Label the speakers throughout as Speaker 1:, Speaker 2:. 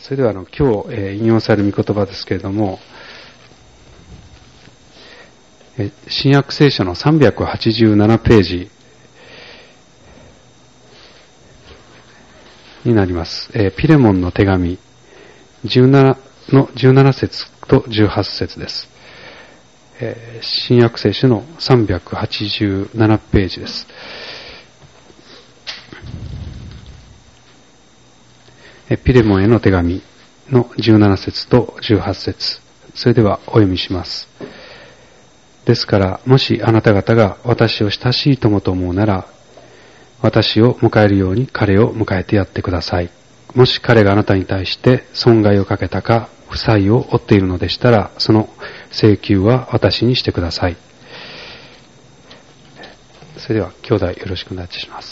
Speaker 1: それでは今日、引用される御言葉ですけれども、新約聖書の387ページになります。ピレモンの手紙17の17節と18節です。新約聖書の387ページです。ピレモンへの手紙の17節と18節、それではお読みします。ですから、もしあなた方が私を親しい友と思うなら、私を迎えるように彼を迎えてやってください。もし彼があなたに対して損害をかけたか、負債を負っているのでしたら、その請求は私にしてください。それでは、兄弟よろしくお願いします。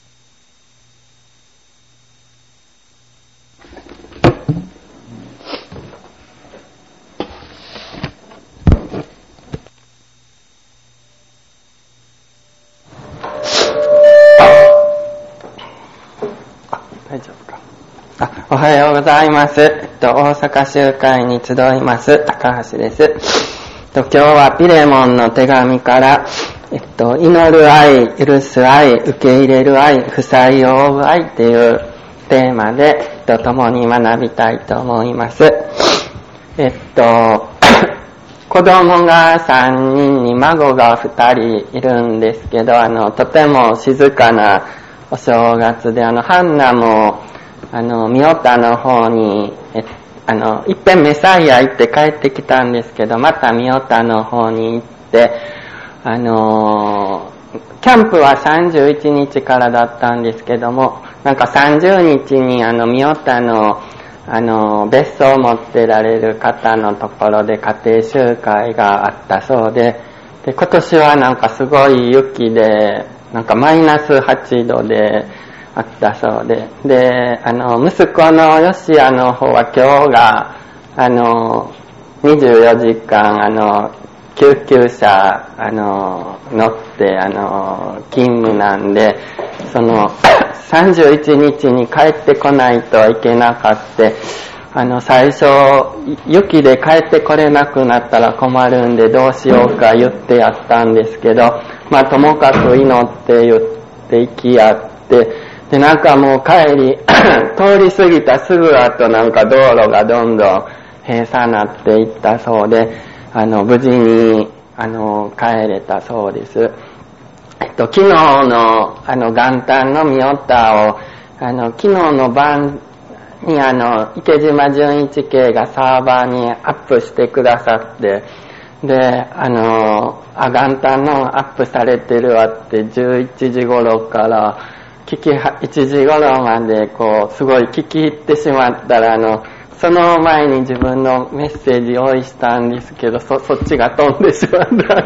Speaker 2: おはようございます。大阪集会に集います高橋です。今日はピレモンの手紙から、祈る愛、許す愛、受け入れる愛、負債を負う愛というテーマで共に学びたいと思います。子供が3人に孫が2人いるんですけど、とても静かなお正月で、ハンナもミオタの方にいっぺんメサイア行って帰ってきたんですけど、またミオタの方に行って、キャンプは31日からだったんですけども、なんか30日にミオタの別荘を持ってられる方のところで家庭集会があったそうで、今年はなんかすごい雪で、なんかマイナス8度であったそうで、息子のヨシアの方は今日が24時間救急車乗って勤務なんで、その31日に帰ってこないといけなかった。最初雪で帰ってこれなくなったら困るんでどうしようか言ってやったんですけど、ともかく祈って言って行きやって、でなんかもう帰り通り過ぎたすぐ後なんか道路がどんどん閉鎖なっていったそうで、無事に帰れたそうです。昨日の元旦のミオタを昨日の晩に池島純一系がサーバーにアップしてくださって、で元旦のアップされてるわって11時頃から1時頃まですごい聞き入ってしまったらその前に自分のメッセージ用意したんですけど、そっちが飛んでしまった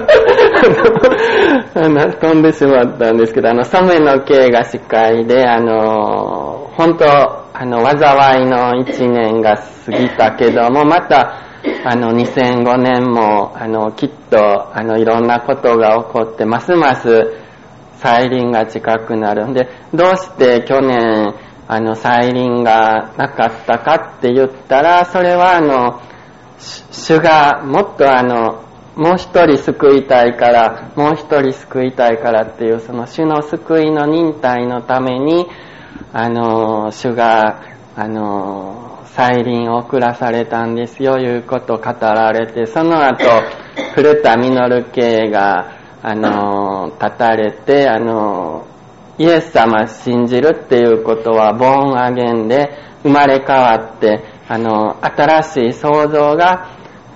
Speaker 2: 飛んでしまったんですけど、染野圭が司会で本当災いの1年が過ぎたけども、また2005年もきっといろんなことが起こってますます再臨が近くなるんで、どうして去年再臨がなかったかって言ったら、それは主がもっともう一人救いたいから、もう一人救いたいからっていうその主の救いの忍耐のために主が再臨を遅らされたんですよいうことを語られて、その後古田実系が立たれてイエス様信じるっていうことはボーンアゲンで生まれ変わって新しい創造が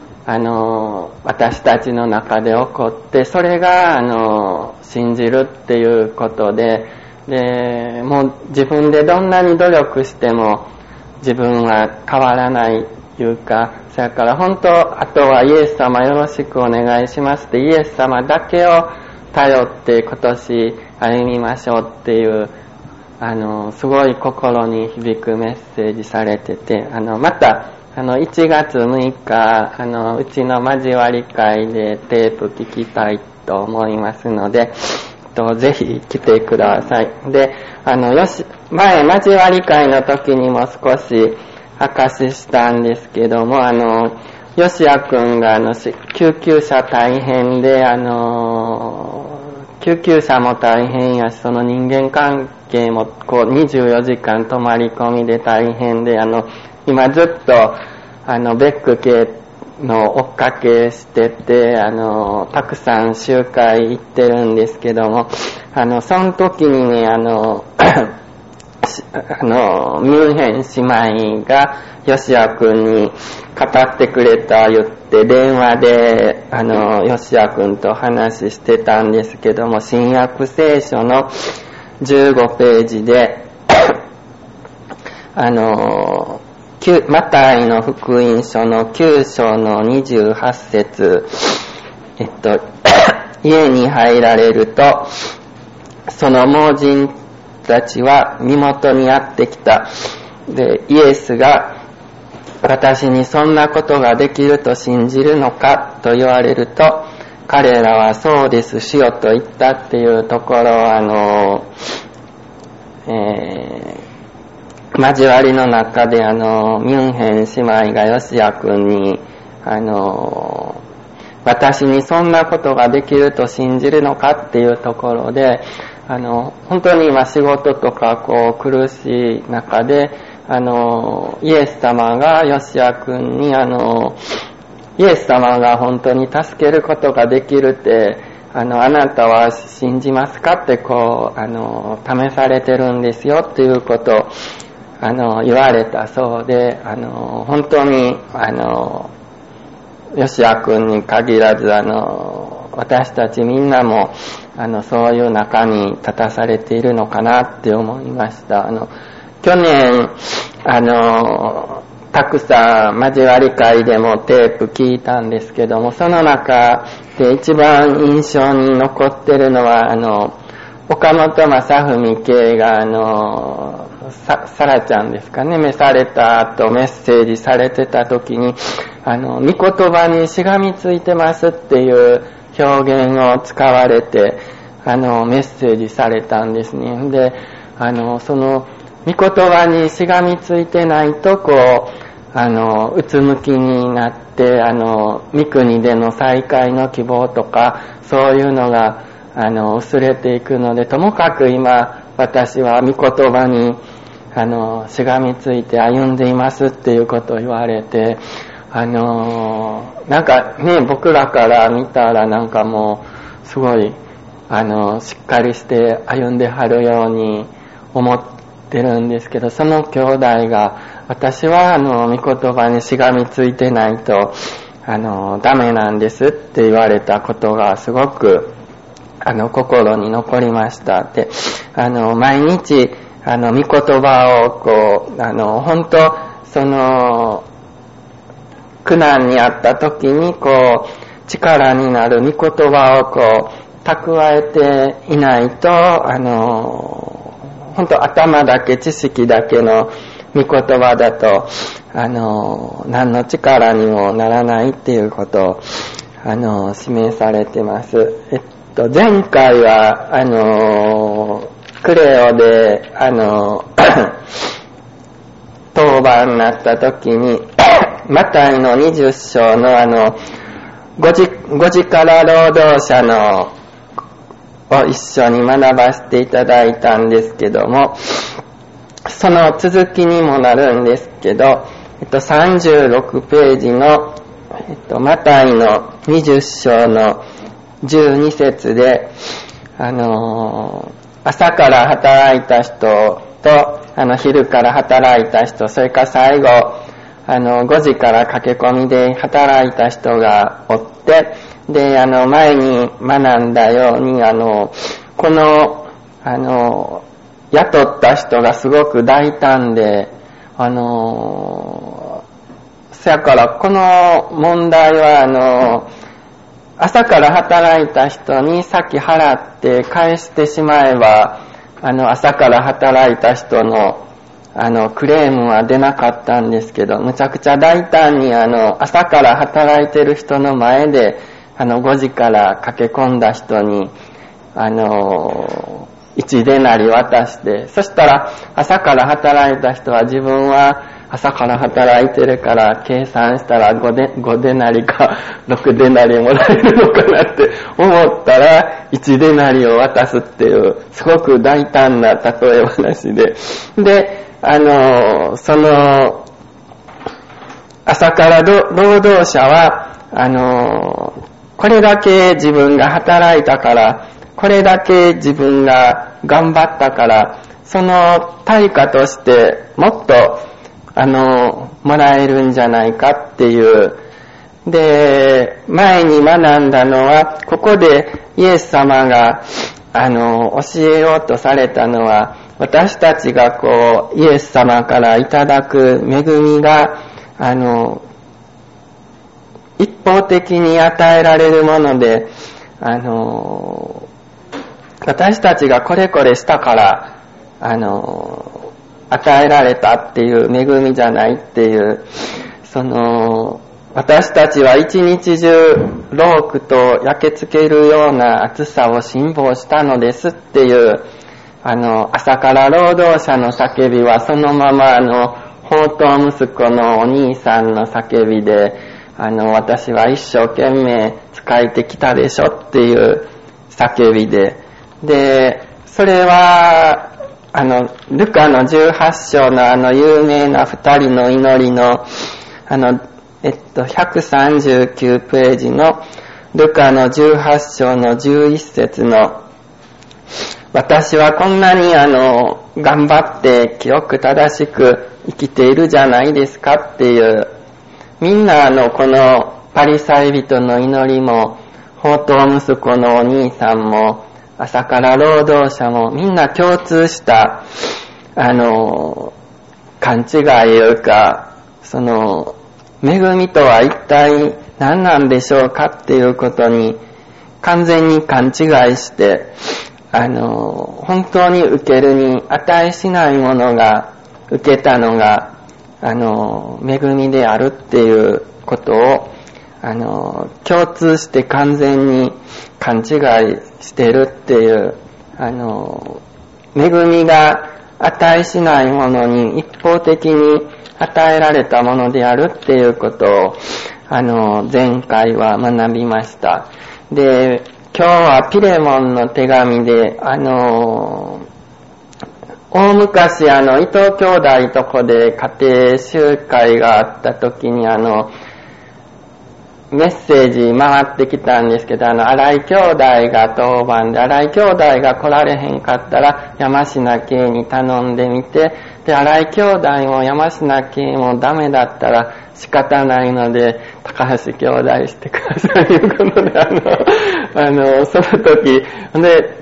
Speaker 2: 私たちの中で起こって、それが信じるっていうことで、もう自分でどんなに努力しても自分は変わらないいうか、そやから本当あとはイエス様よろしくお願いしますってイエス様だけを頼って今年歩みましょうっていうすごい心に響くメッセージされてて、また1月6日うちの交わり会でテープ聞きたいと思いますので、ぜひ来てください。で前交わり会の時にも少し証ししたんですけども、ヨシア君が救急車大変で、救急車も大変やし、その人間関係もこう24時間泊まり込みで大変で、今ずっとベック系の追っかけしてて、たくさん集会行ってるんですけども、その時にね、ミュンヘン姉妹がヨシア君に語ってくれた言って電話でヨシア君と話してたんですけども、新約聖書の15ページでマタイの福音書の9章の28節、家に入られるとその盲人たちは身元にやってきた。で、イエスが私にそんなことができると信じるのかと言われると、彼らはそうですしよと言ったっていうところ交わりの中でミュンヘン姉妹がヨシア君に私にそんなことができると信じるのかっていうところで本当に今仕事とかこう苦しい中でイエス様がヨシア君にイエス様が本当に助けることができるってあなたは信じますかってこう試されてるんですよっていうことを言われたそうで本当にヨシア君に限らず私たちみんなもそういう中に立たされているのかなって思いました。去年たくさん交わり会でもテープ聞いたんですけども、その中で一番印象に残ってるのは岡本正文系がサラちゃんですかね、召された後メッセージされてた時に御言葉にしがみついてますっていう表現を使われてメッセージされたんですね。でその御言葉にしがみついてないとこううつむきになって御国での再会の希望とかそういうのが薄れていくので、ともかく今私は御言葉にしがみついて歩んでいますっていうことを言われてなんかね、僕らから見たらなんかもうすごいしっかりして歩んではるように思ってるんですけど、その兄弟が私は御言葉にしがみついてないとダメなんですって言われたことがすごく心に残りました。で毎日御言葉をこう本当その苦難にあった時にこう力になる御言葉をこう蓄えていないと本当頭だけ知識だけの御言葉だと何の力にもならないっていうことを示されてます。前回はクレオで当番になった時にマタイの20章の5時から労働者のを一緒に学ばせていただいたんですけども、その続きにもなるんですけど、36ページの、マタイの20章の12節で、朝から働いた人と、昼から働いた人、それから最後、5時から駆け込みで働いた人がおって、で、前に学んだように、この、雇った人がすごく大胆で、そやからこの問題は、朝から働いた人に先払って返してしまえば、朝から働いた人の、クレームは出なかったんですけど、むちゃくちゃ大胆に朝から働いてる人の前で、5時から駆け込んだ人に、1デナリ渡して、そしたら朝から働いた人は自分は、 朝から働いてるから計算したら5デナリか6デナリもらえるのかなって思ったら1デナリを渡すっていうすごく大胆な例え話で、その朝から労働者はこれだけ自分が働いたから、これだけ自分が頑張ったから、その対価としてもっともらえるんじゃないかっていう。で、前に学んだのは、ここでイエス様が教えようとされたのは、私たちがこうイエス様からいただく恵みが一方的に与えられるもので、私たちがこれこれしたから与えられたっていう恵みじゃないっていう、私たちは一日中ロークと焼けつけるような暑さを辛抱したのですっていう、朝から労働者の叫びはそのまま放蕩息子のお兄さんの叫びで、私は一生懸命仕えてきたでしょっていう叫びで、それはルカの18章の有名な二人の祈りの139ページのルカの18章の11節の、私はこんなに頑張って清く正しく生きているじゃないですかっていう、みんなこのパリサイ人の祈りも放蕩息子のお兄さんも朝から労働者もみんな共通した勘違いいうか、恵みとは一体何なんでしょうかっていうことに完全に勘違いして、本当に受けるに値しないものが受けたのが恵みであるっていうことを共通して完全に勘違いしているっていう、恵みが値しないものに一方的に与えられたものであるっていうことを前回は学びました。で、今日はピレモンの手紙で大昔伊藤兄弟とこで家庭集会があった時にメッセージ回ってきたんですけど、荒井兄弟が当番で、荒井兄弟が来られへんかったら山科系に頼んでみて、で荒井兄弟も山科系もダメだったら仕方ないので高橋兄弟してくださいということで、その時で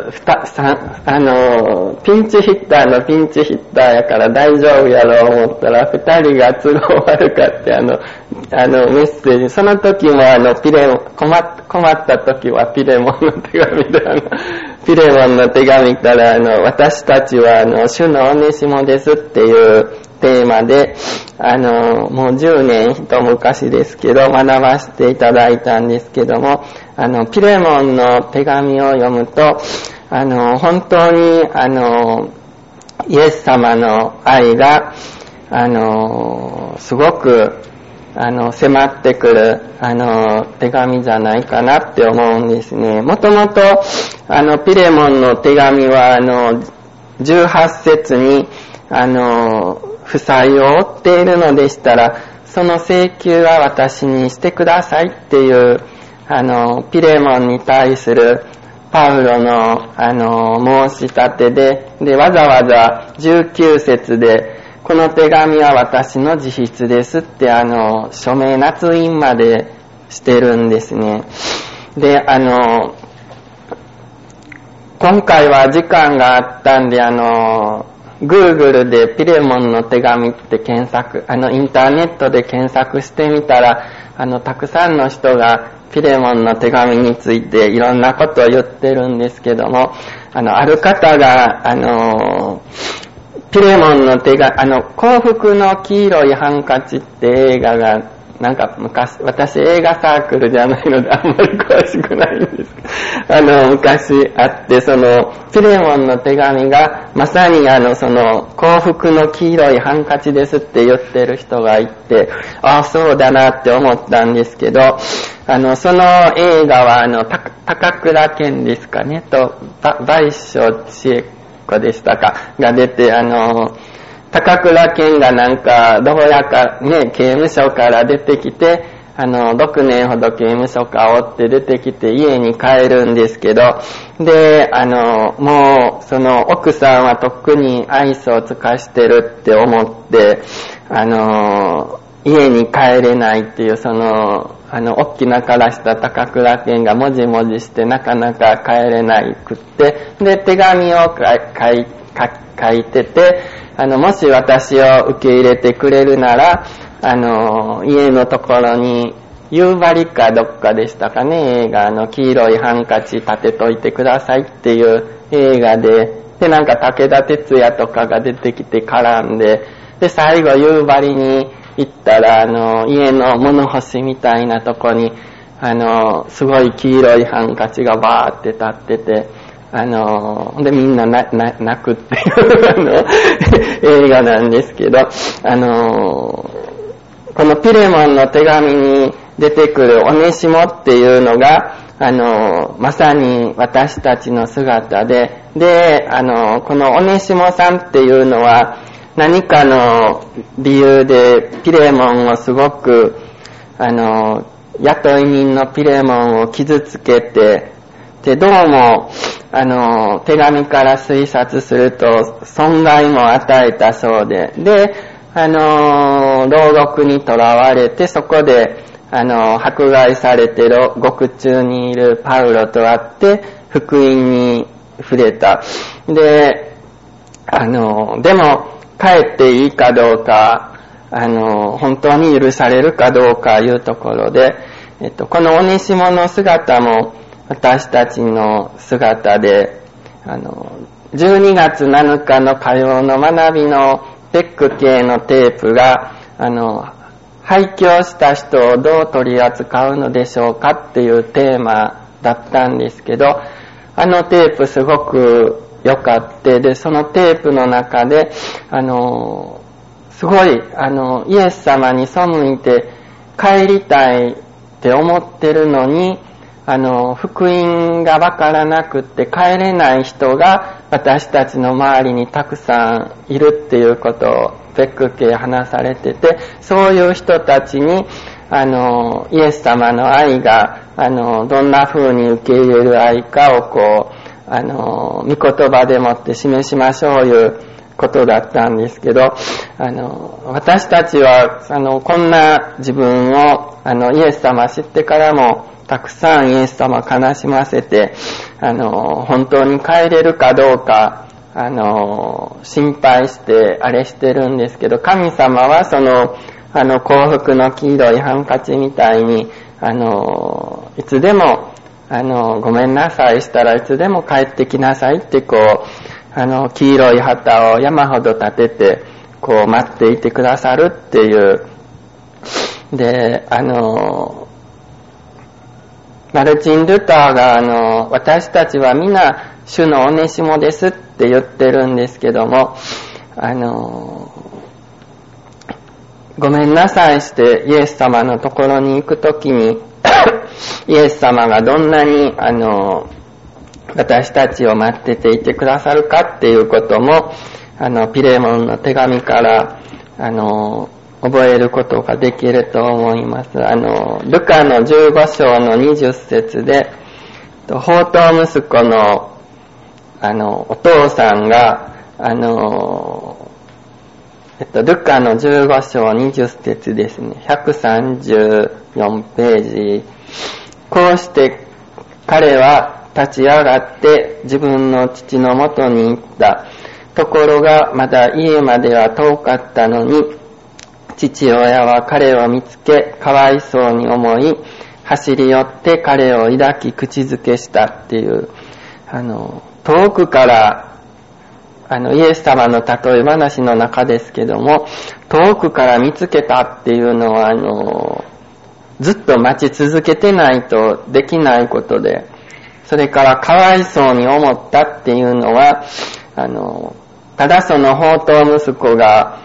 Speaker 2: ピンチヒッターのピンチヒッターやから大丈夫やろう思ったら二人が都合悪かってメッセージ、その時も困った時はピレモンの手紙でピレモンの手紙から私たちは主のオネシモですっていうテーマでもう10年一昔ですけど学ばせていただいたんですけども、ピレモンの手紙を読むと本当にイエス様の愛がすごく迫ってくる手紙じゃないかなって思うんですね。もともとピレモンの手紙は18節に負債を負っているのでしたらその請求は私にしてくださいっていうピレモンに対するパウロの申し立てでわざわざ19節でこの手紙は私の自筆ですって署名捺印までしてるんですね。で今回は時間があったんでGoogle でピレモンの手紙って検索インターネットで検索してみたらたくさんの人がピレモンの手紙についていろんなことを言ってるんですけどもある方がピレモンの手紙幸福の黄色いハンカチって映画がなんか昔、私映画サークルじゃないのであんまり詳しくないんですけど、昔あって、その、ピレモンの手紙が、まさにその、幸福の黄色いハンカチですって言ってる人がいて、ああ、そうだなって思ったんですけど、その映画は、高倉健ですかね、と、倍賞千恵子でしたか、が出て、高倉健がなんか、どうやかね、刑務所から出てきて、6年ほど刑務所かおって出てきて家に帰るんですけど、で、もう、その奥さんはとっくに愛想を尽かしてるって思って、家に帰れないっていう、その、大きなからした高倉健がもじもじしてなかなか帰れないくって、で、手紙を書いてて、もし私を受け入れてくれるなら、家のところに、夕張かどっかでしたかね、映画黄色いハンカチ立てといてくださいっていう映画で、で、なんか武田鉄矢とかが出てきて絡んで、で、最後夕張に行ったら、家の物干しみたいなとこに、すごい黄色いハンカチがバーって立ってて、で、みんな泣くっていう映画なんですけど、このピレモンの手紙に出てくるオネシモっていうのが、まさに私たちの姿で、で、このオネシモさんっていうのは、何かの理由でピレモンをすごく、雇い人のピレモンを傷つけて、で、どうも、手紙から推察すると、損害も与えたそうで、で、牢獄に囚われて、そこで、迫害されて獄中にいるパウロと会って、福音に触れた。で、でも、帰っていいかどうか、本当に許されるかどうかいうところで、このオネシモの姿も、私たちの姿で、12月7日の火曜の学びのペック系のテープが、廃墟した人をどう取り扱うのでしょうかっていうテーマだったんですけど、テープすごく良かった。で、そのテープの中で、すごい、イエス様に背いて帰りたいって思ってるのに、福音がわからなくって帰れない人が私たちの周りにたくさんいるっていうことをベック系話されてて、そういう人たちにイエス様の愛がどんな風に受け入れる愛かをこう御言葉でもって示しましょういうことだったんですけど、私たちはこんな自分をイエス様知ってからもたくさんイエス様悲しませて、本当に帰れるかどうか、心配してあれしてるんですけど、神様はその、幸福の黄色いハンカチみたいに、いつでも、ごめんなさいしたらいつでも帰ってきなさいってこう、黄色い旗を山ほど立てて、こう待っていてくださるっていう。で、マルチン・ルターが私たちは皆主のオネシモですって言ってるんですけども、ごめんなさいしてイエス様のところに行くときにイエス様がどんなに私たちを待ってていてくださるかっていうこともピレモンの手紙から覚えることができると思います。ルカの15章の20節で、放蕩息子の、お父さんが、ルカの15章20節ですね。134ページ。こうして彼は立ち上がって自分の父のもとに行った。ところがまだ家までは遠かったのに、父親は彼を見つけ、かわいそうに思い、走り寄って彼を抱き口づけしたっていう、遠くからイエス様の例え話の中ですけども、遠くから見つけたっていうのは、ずっと待ち続けてないとできないことで、それからかわいそうに思ったっていうのは、ただその放蕩息子が、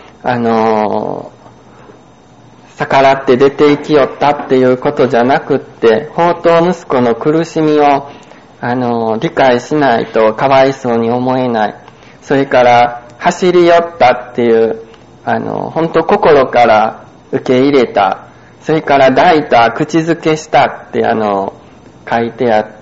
Speaker 2: 逆らって出て行きよったっていうことじゃなくって、放蕩息子の苦しみを、理解しないとかわいそうに思えない。それから、走り寄ったっていう、本当心から受け入れた。それから抱いた、口づけしたって書いてあって、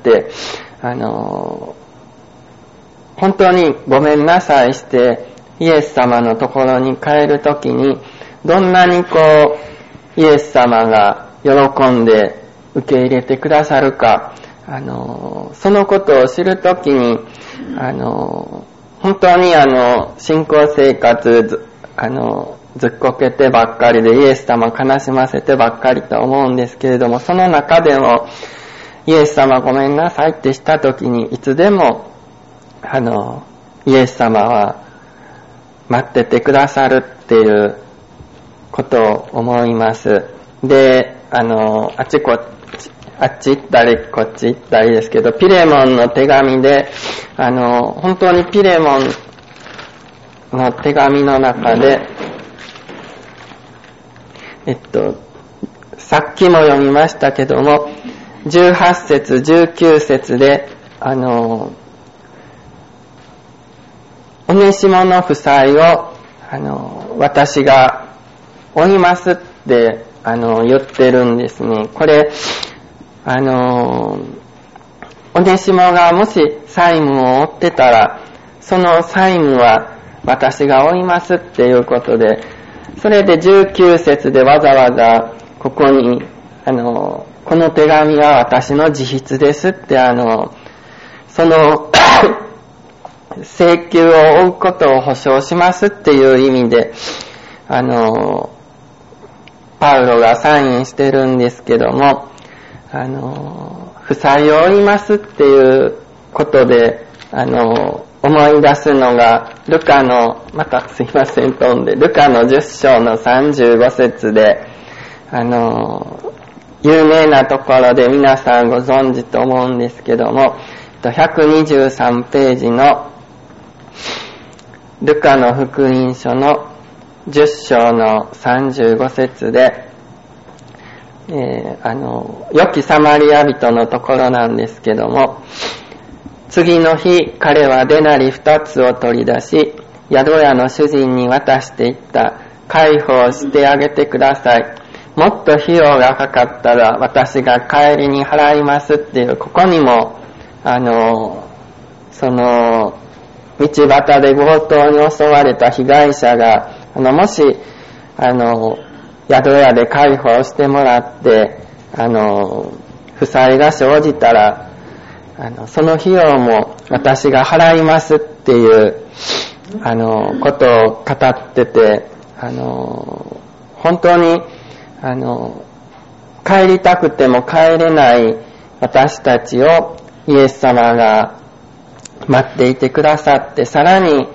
Speaker 2: 本当にごめんなさいしてイエス様のところに帰るときに、どんなにイエス様が喜んで受け入れてくださるか、そのことを知るときに、本当に信仰生活ずっこけてばっかりでイエス様を悲しませてばっかりと思うんですけれども、その中でもイエス様ごめんなさいってしたときに、いつでもイエス様は待っててくださるっていうことを思います。で、あっち行ったりこっち行ったりですけど、ピレモンの手紙で、本当にピレモンの手紙の中で、さっきも読みましたけども、18節、19節で、オネシモの負債を、私が負いますって、言ってるんですね。これ、オネシモがもし債務を負ってたら、その債務は私が負いますっていうことで、それで19節でわざわざここに、この手紙は私の自筆ですって、その請求を負うことを保証しますっていう意味で、パウロがサインしてるんですけども、負債を負いますっていうことで、思い出すのが、ルカの、またすいません、飛んで、ルカの10章の35節で、有名なところで皆さんご存知と思うんですけども、123ページのルカの福音書の10章の35節で、良きサマリア人のところなんですけども、次の日彼はデナリ2つを取り出し、宿屋の主人に渡していった。解放してあげてください。もっと費用がかかったら私が帰りに払いますっていう、ここにもその道端で強盗に襲われた被害者がもし宿屋で解放してもらって負債が生じたらその費用も私が払いますっていうことを語ってて、本当に帰りたくても帰れない私たちをイエス様が待っていてくださって、さらに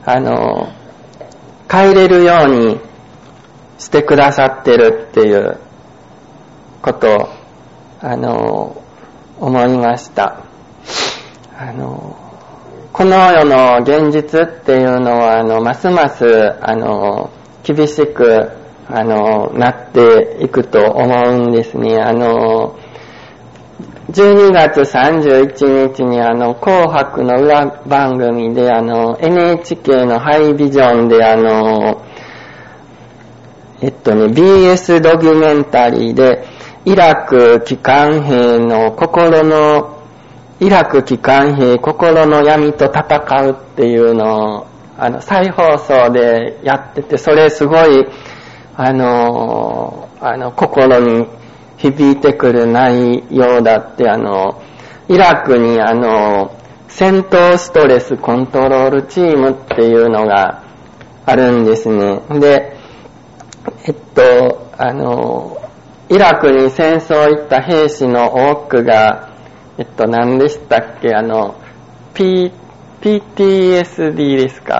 Speaker 2: 帰れるようにしてくださってるっていうことを思いました。この世の現実っていうのはますます厳しくなっていくと思うんですね。12月31日に紅白の裏番組でNHK のハイビジョンでBS ドキュメンタリーでイラク帰還兵心の闇と戦うっていうのを再放送でやってて、それすごい心に響いてくる内容だって、イラクに戦闘ストレスコントロールチームっていうのがあるんですね。で、イラクに戦争行った兵士の多くが、何でしたっけ、ピ PTSD ですか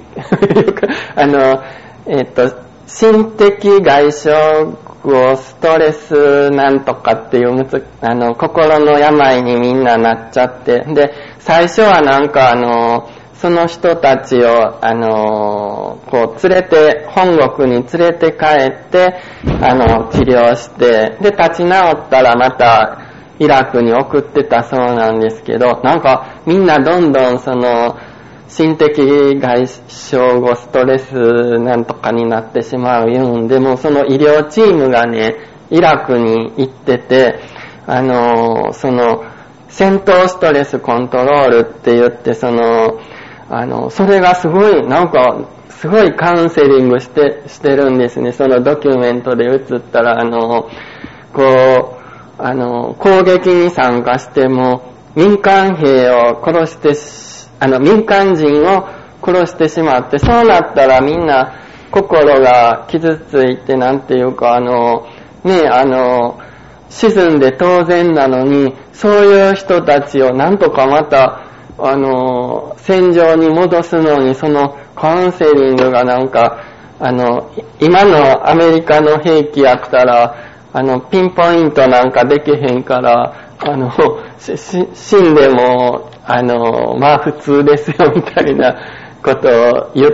Speaker 2: 心的外傷後ストレスなんとかっていう心の病にみんななっちゃって、で、最初はなんかその人たちをこう連れて、本国に連れて帰って治療して、で立ち直ったらまたイラクに送ってたそうなんですけど、なんかみんなどんどんその心的外傷後ストレスなんとかになってしまう言うんで、もうその医療チームがねイラクに行ってて、その戦闘ストレスコントロールって言って、それがすごいなんかすごいカウンセリングしてるんですね。そのドキュメントで映ったら攻撃に参加しても民間兵を殺して民間人を殺してしまって、そうなったらみんな心が傷ついて、なんていうか沈んで当然なのに、そういう人たちをなんとかまた戦場に戻すのに、そのカウンセリングがなんか今のアメリカの兵器やったらピンポイントなんかできへんから、死んでもまあ普通ですよみたいなことを言って、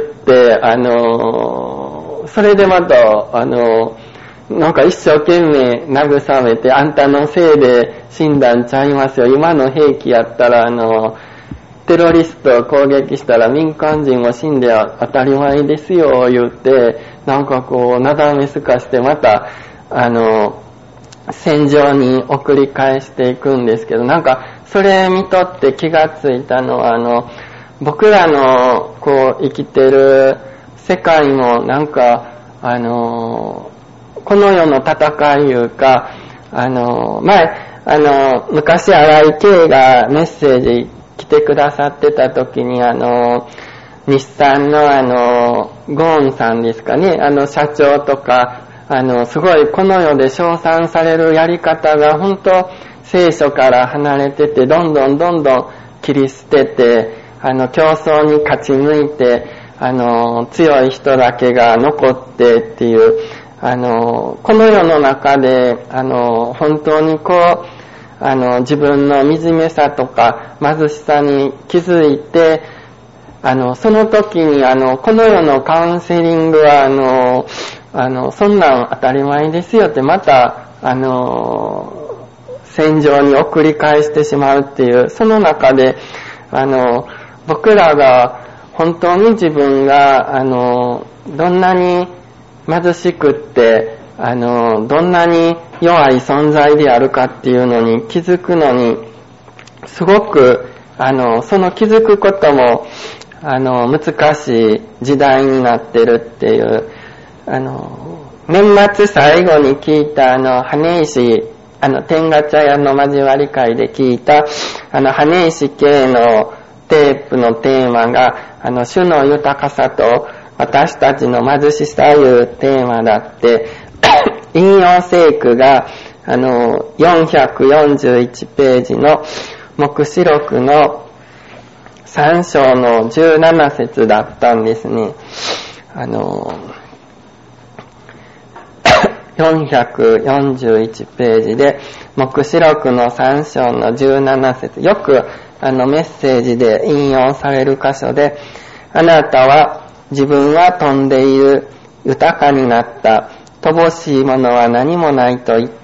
Speaker 2: それでまたなんか一生懸命慰めて、あんたのせいで死んだんちゃいますよ、今の兵器やったらテロリストを攻撃したら民間人も死んで当たり前ですよ言って、なんかこうなだめすかしてまた戦場に送り返していくんですけど、なんかそれ見とって気がついたのは僕らのこう生きてる世界もなんかこの世の戦いいうか前昔荒井圭がメッセージ来てくださってた時に日産のゴーンさんですかね、社長とかすごいこの世で称賛されるやり方が本当聖書から離れてて、どんどん切り捨てて競争に勝ち抜いて強い人だけが残ってっていうこの世の中で本当にこう自分の惨めさとか貧しさに気づいてその時にこの世のカウンセリングはそんなん当たり前ですよって、また戦場に送り返してしまうっていう、その中で僕らが本当に自分がどんなに貧しくってどんなに弱い存在であるかっていうのに気づくのにすごくその気づくことも難しい時代になってるっていう、年末最後に聞いた羽石天下茶屋の交わり会で聞いた羽石系のテープのテーマが主の豊かさと私たちの貧しさいうテーマだって引用聖句が441ページの黙示録の3章の17節だったんですね。441ページで黙示録の3章の17節、よくメッセージで引用される箇所で、あなたは自分は飛んでいる、豊かになった、乏しいものは何もないと言って、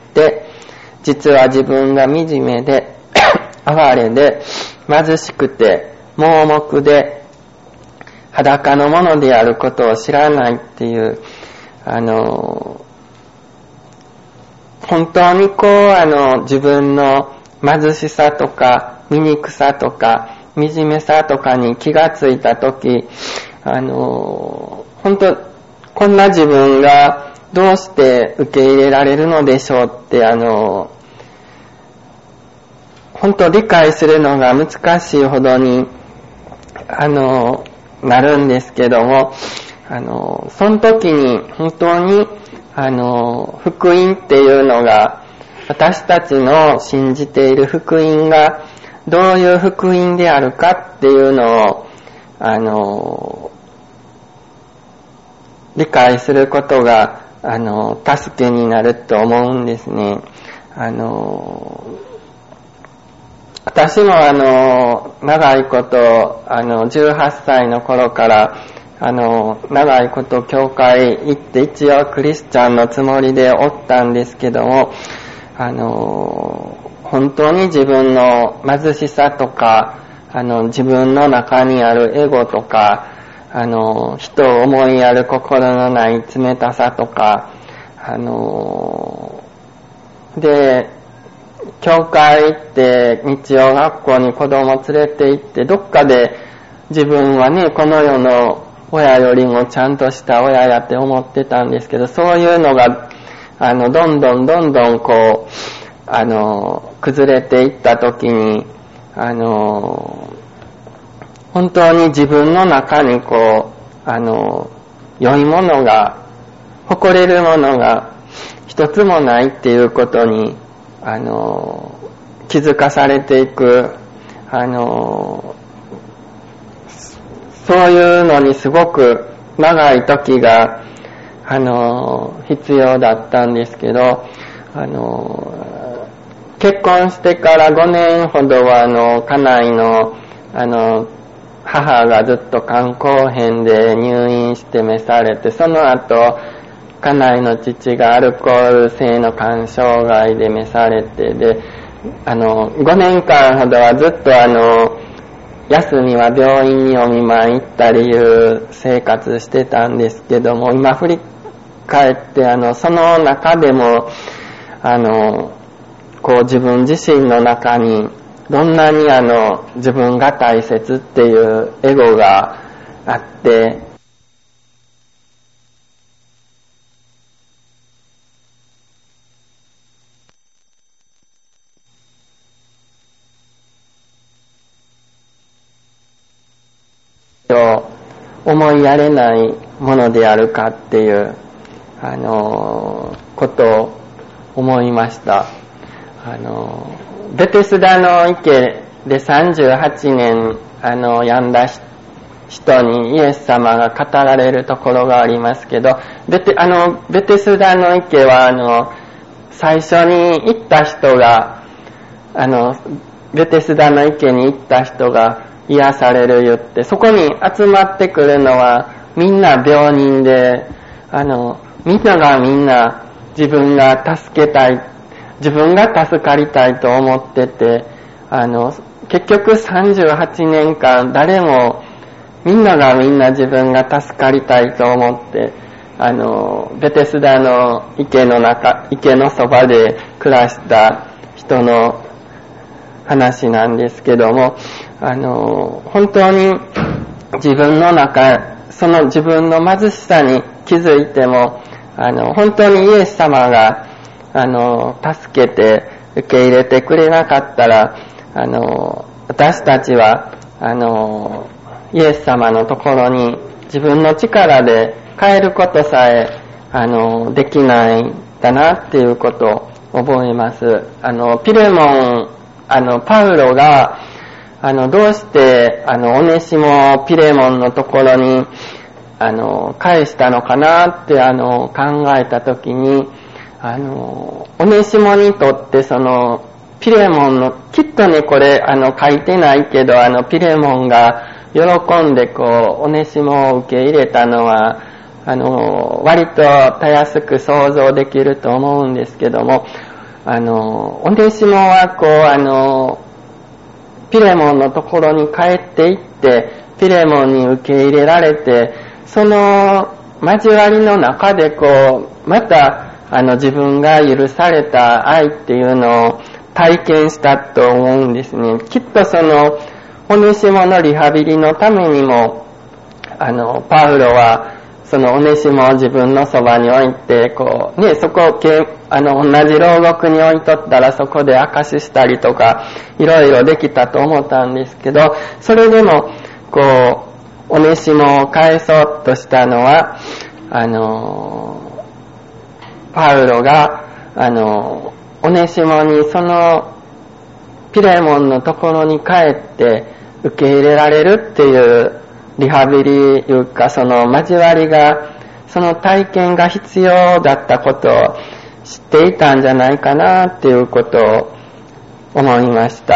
Speaker 2: 実は自分が惨めで哀れで貧しくて盲目で裸のものであることを知らないっていう本当にこう自分の貧しさとか醜さとか惨めさとかに気がついたとき、本当こんな自分がどうして受け入れられるのでしょうって本当理解するのが難しいほどになるんですけども、その時に本当に福音っていうのが、私たちの信じている福音がどういう福音であるかっていうのを、理解することが、助けになると思うんですね。私も長いこと、18歳の頃から、長いこと教会行って一応クリスチャンのつもりでおったんですけども、本当に自分の貧しさとか、自分の中にあるエゴとか、人を思いやる心のない冷たさとか、で、教会行って日曜学校に子供連れて行って、どっかで自分はね、この世の親よりもちゃんとした親やって思ってたんですけど、そういうのが、どんどんこう、崩れていった時に、本当に自分の中にこう、良いものが、誇れるものが一つもないっていうことに、気づかされていく、そういうのにすごく長い時が、必要だったんですけど、結婚してから5年ほどは、家内の、母がずっと肝硬変で入院して召されて、その後、家内の父がアルコール性の肝障害で召されて、で、5年間ほどはずっと休みは病院にお見舞い行ったりいう生活してたんですけども、今振り返ってその中でもこう自分自身の中にどんなに自分が大切っていうエゴがあって、思いやれないものであるかっていうことを思いました。ベテスダの池で38年病んだ人にイエス様が語られるところがありますけど、ベテスダの池は最初に行った人がベテスダの池に行った人が癒される言って、そこに集まってくるのはみんな病人で、みんながみんな自分が助けたい、自分が助かりたいと思ってて、結局38年間誰もみんながみんな自分が助かりたいと思って、ベテスダの池のそばで暮らした人の話なんですけども、本当に自分の中、その自分の貧しさに気づいても、本当にイエス様が、助けて受け入れてくれなかったら、私たちは、イエス様のところに自分の力で変えることさえ、できないんだなっていうことを覚えます。ピレモン、パウロが、どうして、オネシモピレモンのところに、返したのかなって、考えたときに、オネシモにとって、ピレモンの、きっとね、これ、書いてないけど、ピレモンが喜んで、オネシモを受け入れたのは、割とたやすく想像できると思うんですけども、オネシモは、ピレモンのところに帰っていって、ピレモンに受け入れられて、その交わりの中でまた、自分が許された愛っていうのを体験したと思うんですね。きっとオネシモのリハビリのためにも、パウロは、オネシモを自分のそばに置いて、そこを、同じ牢獄に置いとったらそこで証ししたりとか、いろいろできたと思ったんですけど、それでも、オネシモを返そうとしたのは、パウロが、オネシモにピレモンのところに帰って受け入れられるっていうリハビリいうか、その交わりが、その体験が必要だったことを知っていたんじゃないかなっていうことを思いました。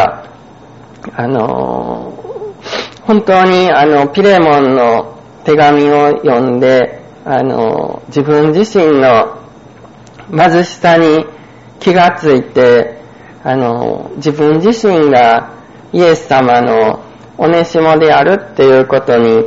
Speaker 2: 本当にピレモンの手紙を読んで、自分自身の貧しさに気がついて、自分自身がイエス様のオネシモであるっていうことに、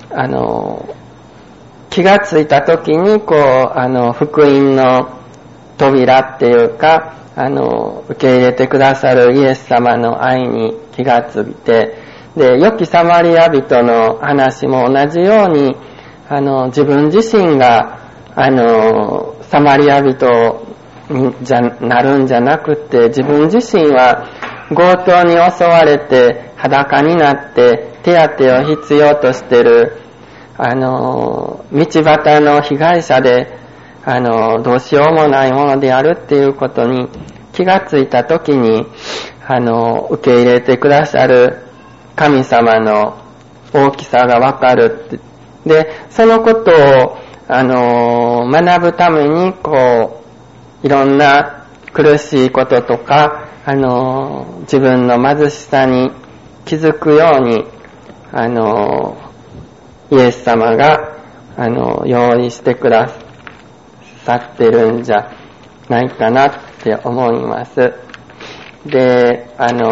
Speaker 2: 気がついたときに、福音の扉っていうか、受け入れてくださるイエス様の愛に気がついて、で、良きサマリア人の話も同じように、自分自身が、サマリア人になるんじゃなくて、自分自身は強盗に襲われて裸になって手当を必要としている、道端の被害者で、どうしようもないものであるっていうことに気がついたときに、受け入れてくださる神様の大きさがわかるって。で、そのことを、学ぶために、いろんな苦しいこととか、自分の貧しさに気づくように、イエス様が、用意してくださってるんじゃないかなって思います。で、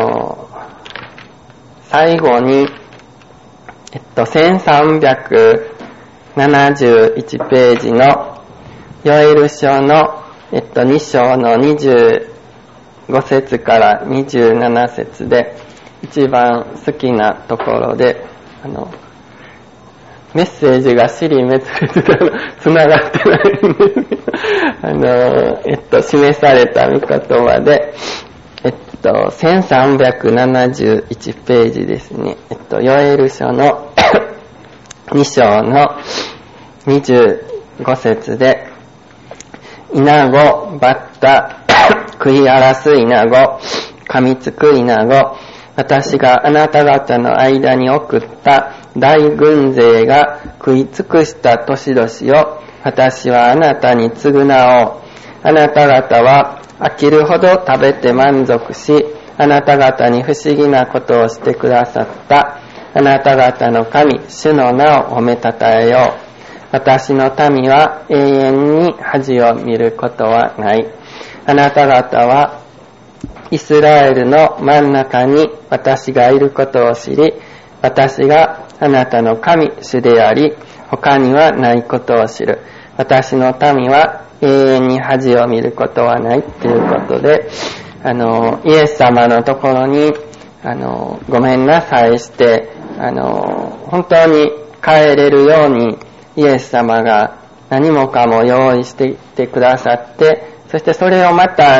Speaker 2: 最後に、1371ページのヨエル書の、2章の25節から27節で一番好きなところで、メッセージが尻滅裂でつながってないんですけど、示された御言葉で、1371ページですね。ヨエル書の2章の25節で、イナゴ、バッタ、食い荒らすイナゴ、噛みつくイナゴ、私があなた方の間に送った大軍勢が食い尽くした年々を私はあなたに償おう。あなた方は飽きるほど食べて満足し、あなた方に不思議なことをしてくださったあなた方の神、主の名を褒めたたえよう。私の民は永遠に恥を見ることはない。あなた方はイスラエルの真ん中に私がいることを知り、私があなたの神、主であり、他にはないことを知る。私の民は永遠に恥を見ることはないということで、イエス様のところに、ごめんなさいして、本当に帰れるように、イエス様が何もかも用意していてくださって、そしてそれをまた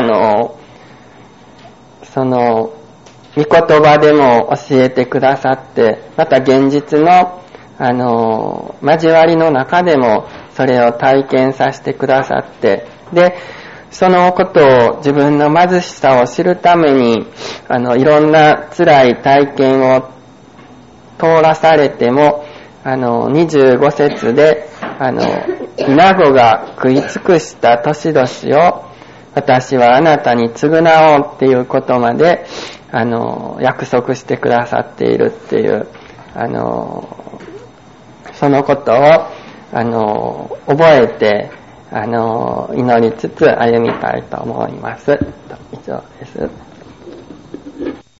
Speaker 2: その御言葉でも教えてくださって、また現実の交わりの中でもそれを体験させてくださって、でそのことを自分の貧しさを知るためにいろんな辛い体験を通らされても25節でイナゴが食い尽くした年々を私はあなたに償おうっていうことまで約束してくださっているっていうそのことを覚えて祈りつつ歩みたいと思います。以上です。